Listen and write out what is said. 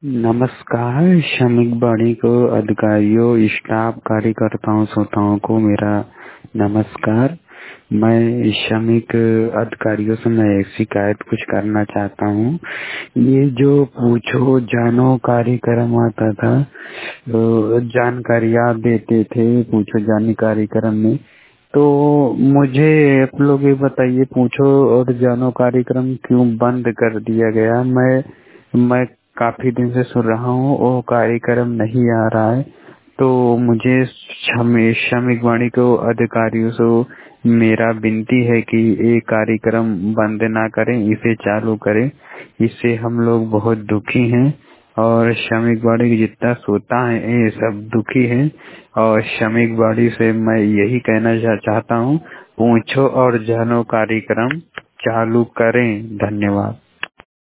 नमस्कार। श्रमिक बॉडी को अधिकारियों, स्टाफ, कार्यकर्ताओं, श्रोताओं को मेरा नमस्कार। मैं श्रमिक अधिकारियों से मैं एक शिकायत कुछ करना चाहता हूँ। ये जो पूछो जानो कार्यक्रम आता था, जानकारियाँ देते थे पूछो जानो कार्यक्रम में, तो मुझे आप लोग ये बताइए, पूछो और जानो कार्यक्रम क्यों बंद कर दिया गया। मैं काफी दिन से सुन रहा हूँ, वो कार्यक्रम नहीं आ रहा है। तो मुझे श्रमिक वाणी को अधिकारियों से मेरा विनती है कि ये कार्यक्रम बंद ना करें, इसे चालू करें। इससे हम लोग बहुत दुखी हैं और श्रमिक वाणी की जितना श्रोता है ये सब दुखी हैं। और श्रमिक वाणी से मैं यही कहना चाहता हूँ, पूछो और जानो कार्यक्रम चालू करें। धन्यवाद।